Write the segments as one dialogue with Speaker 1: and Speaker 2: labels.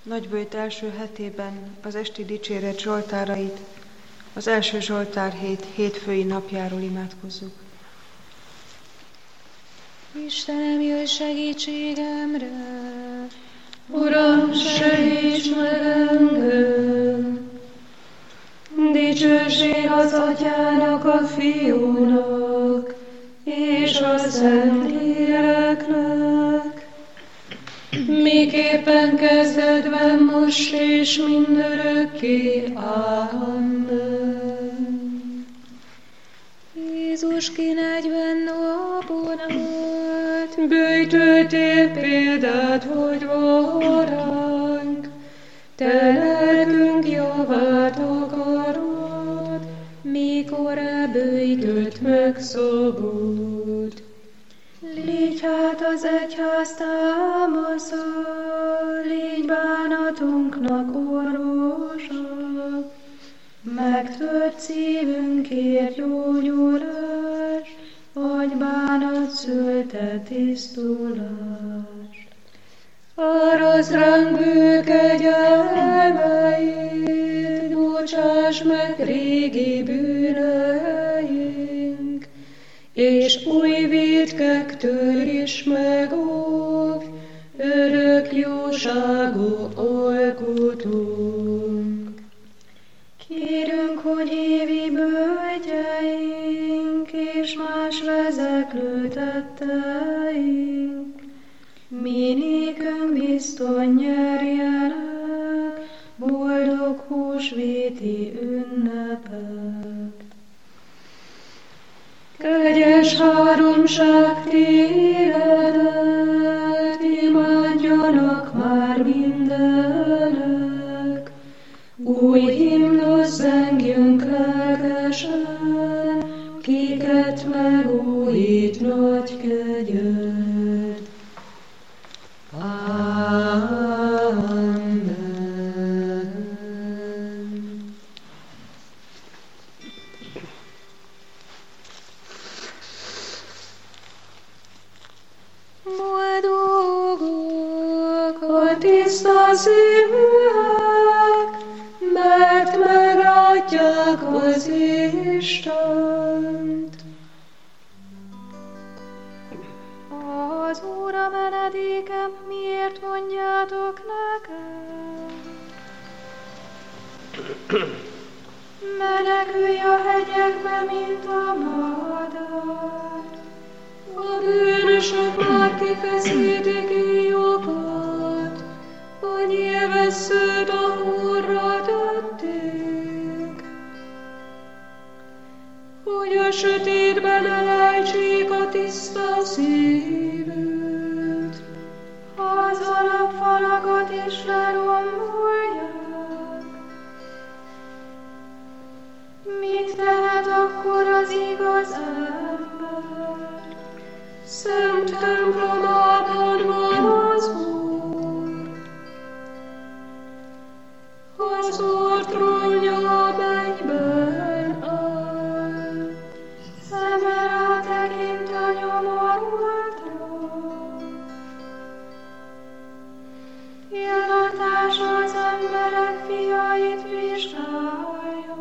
Speaker 1: Nagyböjt első hetében az esti dicséret zsoltárait az első Zsoltár hét hétfői napjáról imádkozzuk.
Speaker 2: Istenem, jöjj segítségemre! Uram, segíts meg engem! Dicsőség az Atyának, a Fiúnak és a Szentléleknek, miképpen kezdetben, most és mindörökké. Amen. Jézus ki 40 napon át böjtöltél példát, hogy varánk, te lelkünk javát akarod, mikor elböjtött megszabod. Légy hát az egyház támasza, légy bánatunknak orvosa, megtört szívünkért gyógyulás, adj bánat szülte tisztulást. Árazd ránk bő kegyelmeit, bocsáss meg régi bűneink, és új vétkektől is megóvj, örök jóságú alkotónk. Kérünk, hogy évi bölgyeink és más vezeklő tetteink, mi nékünk bizton nyerjenek boldog húsvéti ünnepet. Kegyes háromság téredet, imádjanak már mindenek, új himnusz zengjünk lelkesen, kiket megújít nagy kegyed. Amen. Boldogok a tiszta szívűek, mert meglátják az Istent. Az Úr a menedékem, miért mondjátok nekem? Menekülj a hegyekbe, mint a madár. A bűnösök már kifeszítik éjukat, a nyilvesszőt a húrra tették, hogy a sötétben elejtsék a tiszta szívűt, az alapfalakat is lerombolják. Mit tehet akkor az igaz ember? Szent templomában van az Úr. Az Úr trónja a mennyben áll, szeme rátekint a nyomorultra. Illatás az emberek fiait vizsgálja,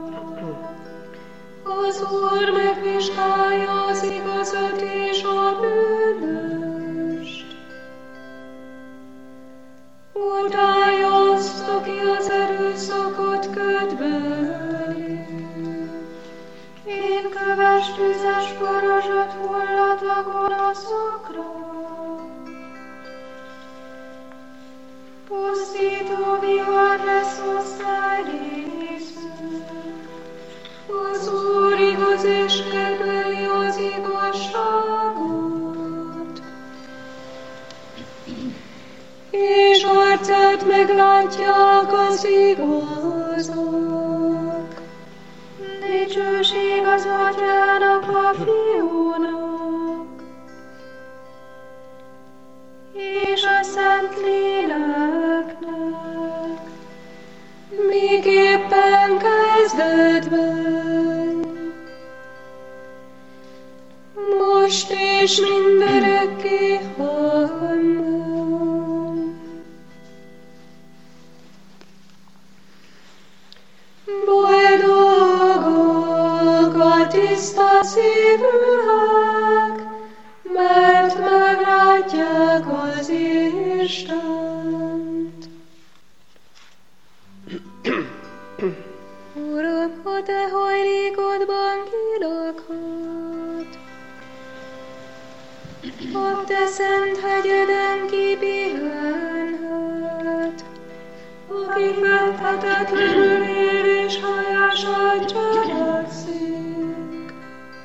Speaker 2: az Úr megvizsgálja az igazat és a bűnöst. Utálja azt, aki az erőszakot köt belé. Én köves tüzes forrasat hullat a gonoszokra. Pusztító vihar lesz osztály részünk. Az Úr igaz és kedveli az igazságot, és arcát meglátják az igazak. Dicsőség az Atyának, a Fiúnak, és a Szentléleknek, miképpen kezdetben, most és mindörökké. Amen. tiszta szívűek, mert meglátják az Istent. Uram, a te hajlékodban kilakhat, a te szent hegyeden kipihenhet, aki fedhetetlenül él és helyesen cselekszik,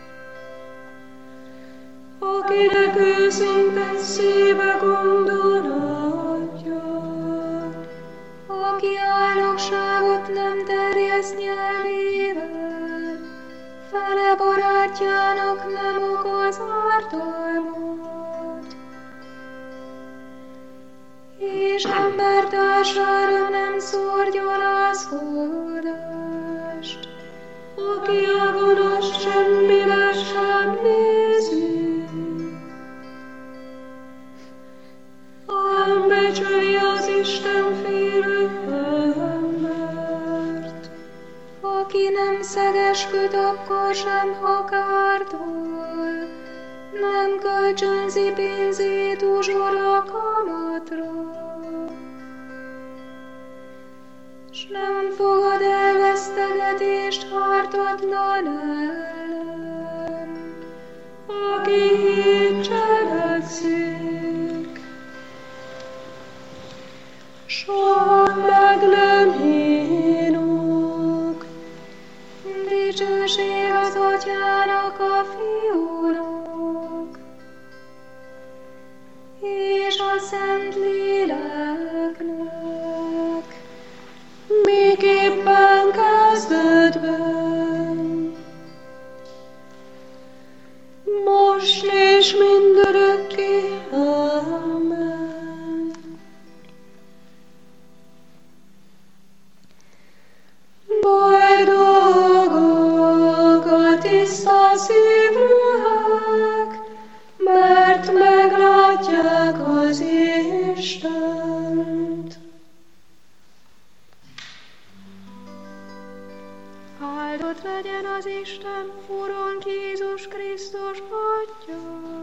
Speaker 2: akinek őszinte szíve gondolatja, aki álnokságot nem terjeszt nyelvével, fele barátjának nem okoz ártalmat, és embertársára nem szór gyalázkodást, aki a gonosz semmire sem nézi, hanem becsüli az Isten félő embert, aki nem szegesköd akkor sem, ha kártól, nem kölcsönzi pénzét uzsora kamatra, s nem fogad el vesztegetést ártatlan ellen, aki így cselekszik. Soha meg nem hínok, dicsőség az Atyának, a Fiúnak, és a Szent Léleknek, miképpen kezdetben, most és mindörökké. Amen. Boldogok a tiszta szívűek, mert meglátják az Istent. Áldott legyen az Isten, Urunk Jézus Krisztus Atya,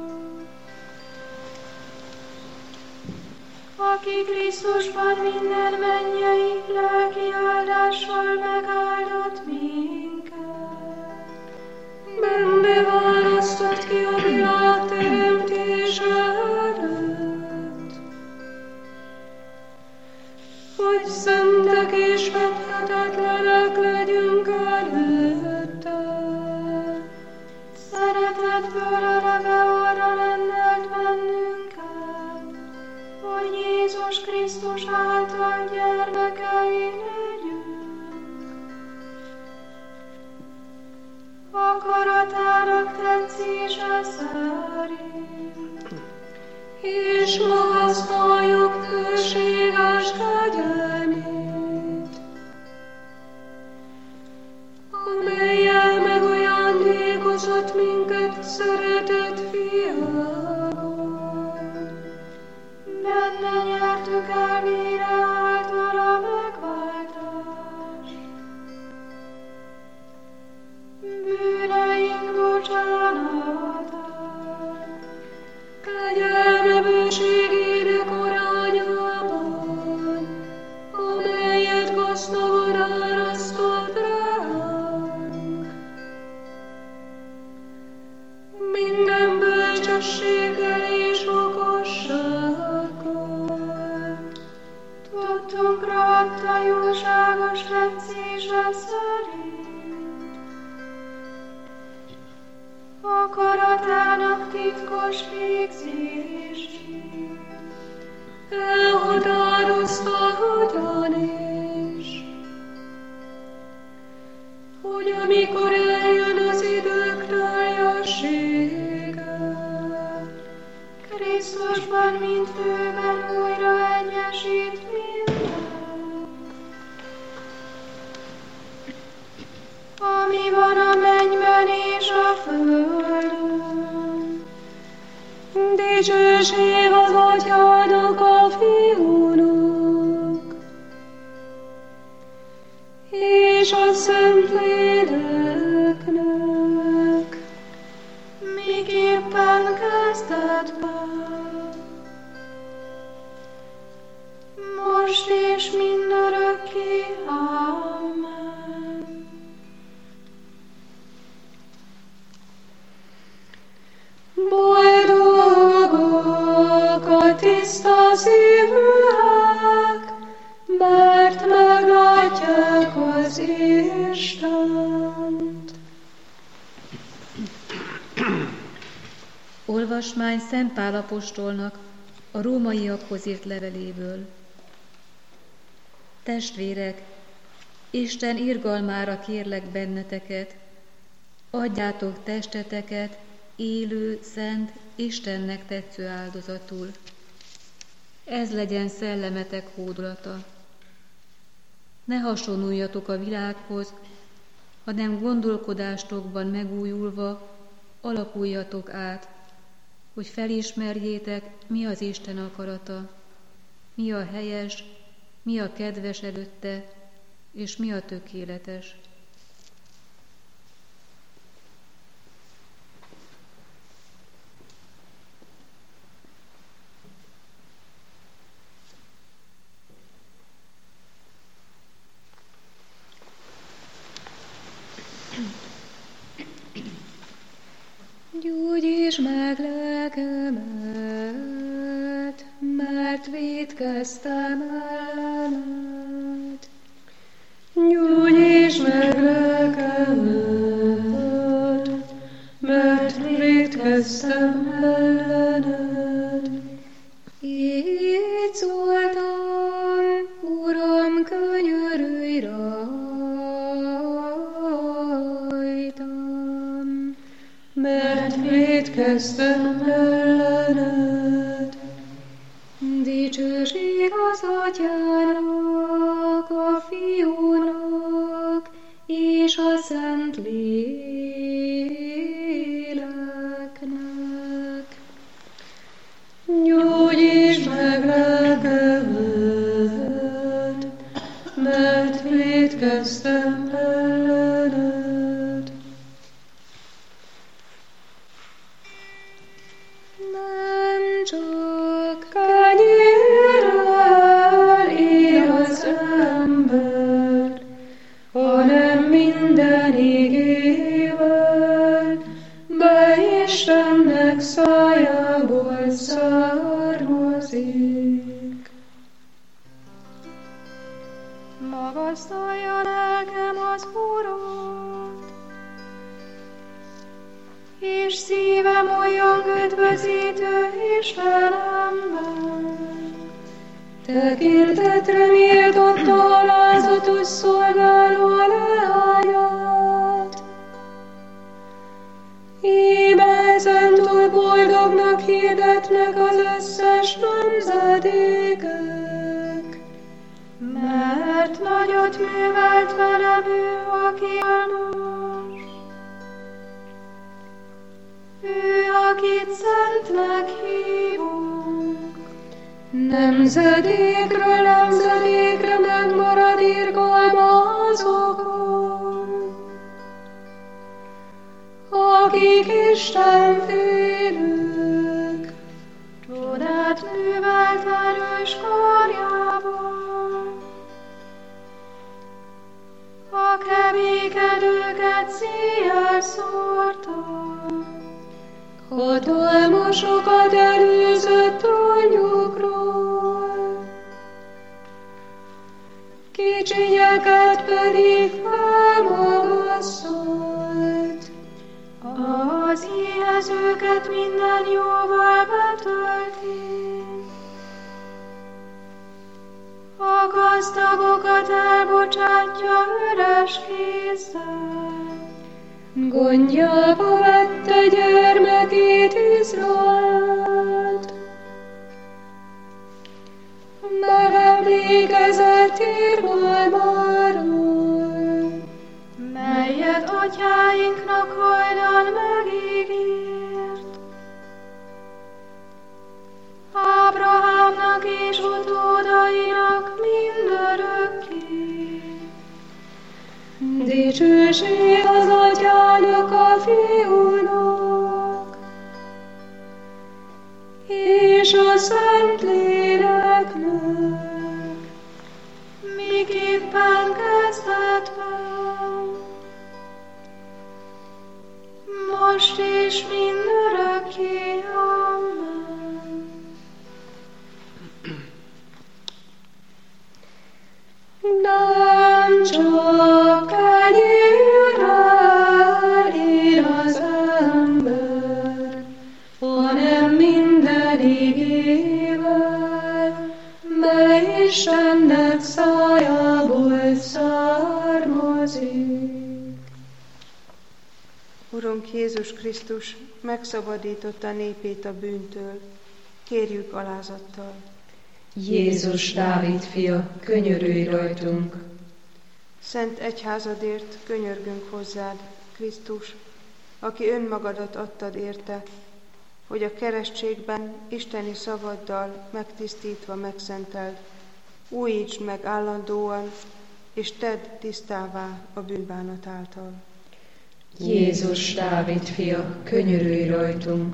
Speaker 2: aki Krisztusban minden mennyei lelki áldással megáldott minket. Benne választott ki a világ teremtése előtt, hogy szentek és fedhetetlenek legyünk előtte. Szeretetből eleve arra rendelt bennünket, hogy Jézus Krisztus által gyermekei legyünk. Akaratának tetszése szerint, és magasztaljuk hűséges kegyelmét, amellyel megajándékozott minket szeretett Fiával. Benne nyertük el mire általa megváltást, bűneink bocsánatát, kegyelme bőségének arányában, amelyet gazdagon árasztott ránk. Minden bölcsességgel és okossággal tudtunkra adta jóságos tetszése szerint, akaratának titkos végzését elhatározta hogyan is, hogy amikor eljön az idők teljessége, Krisztusban mint főben újra egyesít mindent, ami van a mennyben és a földön. Dicsőség az Atyának, a Fiúnak, és a Szent Léleknek, és mindörökké. Amen. Boldogok a tiszta szívűek, mert meglátják az Istent.
Speaker 3: Olvasmány Szent Pál apostolnak a rómaiakhoz írt leveléből. Testvérek, Isten irgalmára kérlek benneteket, adjátok testeteket élő, szent, Istennek tetsző áldozatul. Ez legyen szellemetek hódolata. Ne hasonuljatok a világhoz, hanem gondolkodástokban megújulva alakuljatok át, hogy felismerjétek, mi az Isten akarata, mi a helyes, mi a kedves előtte, és mi a tökéletes.
Speaker 2: Gyógyítsd meg lelkemet, mert vétkeztem ellened. Gyógyítsd meg lelkemet, mert vétkeztem ellened. Így szóltam, Uram, könyörülj rajtam, mert vétkeztem ellened. Dicsőség az Atyának, a Fiúnak, és a Szent Léleknek. Gyógyítsd meg lelkemet, mert vétkeztem ellened. Nem csak kenyérrel él az ember, hanem minden igével, mely Istennek szájából származik. Magasztalja lelkem az Urat, és szívem olyan üdvözítő Istenemben. Tekintetre méltotta alázatos szolgáló leányát. Íme ezentúl boldognak hirdetnek az összes nemzedékek, mert nagyot művelt velem ő, aki álmos. Ő, akit szentnek hívunk, nemzedékről nemzedékre megmarad irgalma azokon, akik Isten félők, csodát művelt erős karjával. A keménykedőket széjjel szórta, hatalmasokat előzött trónjukról, kicsinyeket pedig felmagasztolt, az éhezőket minden jóval betölti, a gazdagokat elbocsátja üres kézzel. Gondjába vette gyermekét Izraelt, megemlékezett irgalmáról, melyet atyáinknak hajdan megígért. Ábrahámnak és utódainak mindörökké. Dicsőség az Atyának, a Fiúnak, és a Szent Léleknek, csak kenyérrel él az ember, hanem minden igével, mely Istennek szájából származik.
Speaker 1: Urunk Jézus Krisztus megszabadította népét a bűntől, kérjük alázattal.
Speaker 2: Jézus Dávid fia, könyörülj rajtunk!
Speaker 1: Szent egyházadért könyörgünk hozzád, Krisztus, aki önmagadat adtad érte, hogy a keresztségben isteni szavaddal megtisztítva megszenteld, újítsd meg állandóan, és tedd tisztává a bűnbánat által.
Speaker 2: Jézus Dávid fia, könyörülj rajtunk!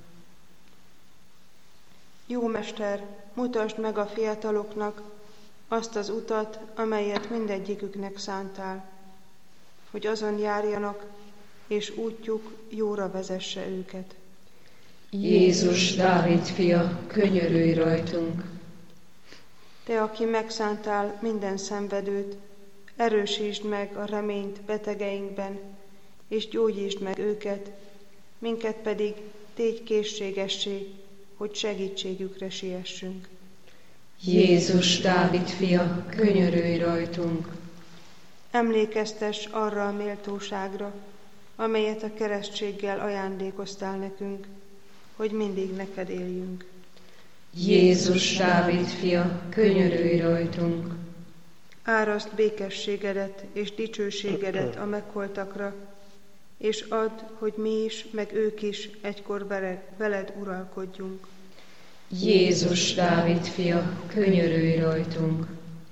Speaker 1: Jó Mester, mutasd meg a fiataloknak azt az utat, amelyet mindegyiküknek szántál, hogy azon járjanak, és útjuk jóra vezesse őket.
Speaker 2: Jézus Dávid fia, könyörülj rajtunk!
Speaker 1: Te, aki megszántál minden szenvedőt, erősítsd meg a reményt betegeinkben, és gyógyítsd meg őket, minket pedig tégy készségessé, hogy segítségükre siessünk.
Speaker 2: Jézus Dávid fia, könyörülj rajtunk!
Speaker 1: Emlékeztess arra a méltóságra, amelyet a keresztséggel ajándékoztál nekünk, hogy mindig neked éljünk.
Speaker 2: Jézus Dávid fia, könyörülj rajtunk!
Speaker 1: Árasd békességedet és dicsőségedet a megholtakra, és add, hogy mi is, meg ők is egykor veled uralkodjunk.
Speaker 2: Jézus Dávid fia, könyörülj rajtunk!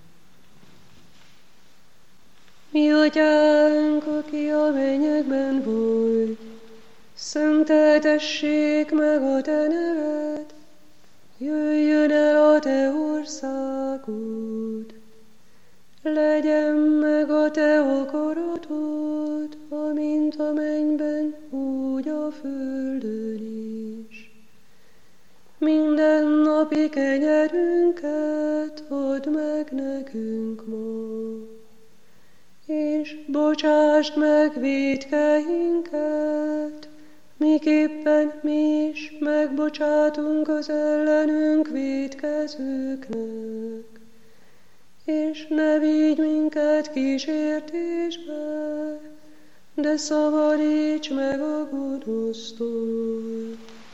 Speaker 4: Mi atyánk, aki a mennyekben vagy, szenteltessék meg a te neved, jöjjön el a te országod, legyen meg a te akaratod, amint a mennyben, úgy a földön is. Minden napi kenyerünket add meg nekünk ma, és bocsásd meg vétkeinket, miképpen mi is megbocsátunk az ellenünk vétkezőknek. És ne vigy minket kísértésbe, de szabadíts meg a gonosztól.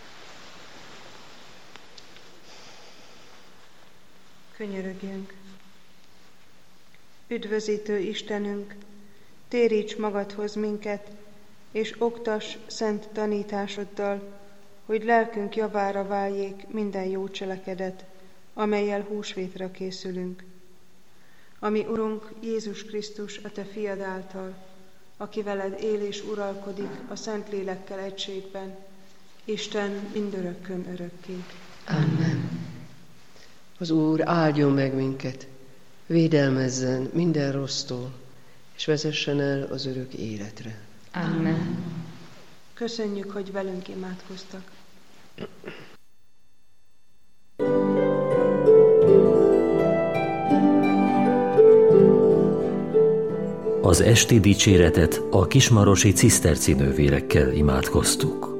Speaker 1: Könyörögjünk! Üdvözítő Istenünk, téríts magadhoz minket, és oktass szent tanításoddal, hogy lelkünk javára váljék minden jó cselekedet, amellyel húsvétra készülünk. Ami Urunk Jézus Krisztus, a te fiad által, aki veled él és uralkodik a Szentlélekkel egységben, Isten mindörökkön örökké.
Speaker 2: Amen.
Speaker 5: Az Úr áldjon meg minket, védelmezzen minden rossztól, és vezessen el az örök életre.
Speaker 2: Amen.
Speaker 1: Köszönjük, hogy velünk imádkoztak.
Speaker 6: Az esti dicséretet a kismarosi ciszterci nővérekkel imádkoztuk.